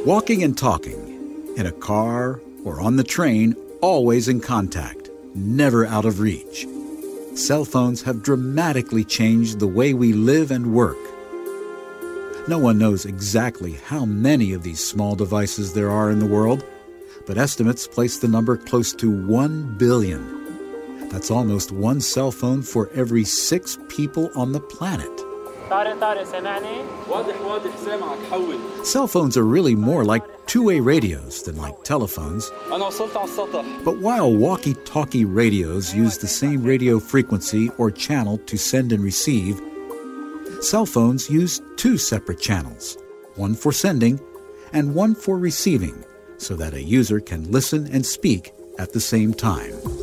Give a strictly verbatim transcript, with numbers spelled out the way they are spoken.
Walking and talking, in a car or on the train, always in contact, never out of reach. Cell phones have dramatically changed the way we live and work. No one knows exactly how many of these small devices there are in the world, but estimates place the number close to one billion. That's almost one cell phone for every six people on the planet. Cell phones are really more like two-way radios than like telephones. But while walkie-talkie radios use the same radio frequency or channel to send and receive, cell phones use two separate channels, one for sending and one for receiving, so that a user can listen and speak at the same time.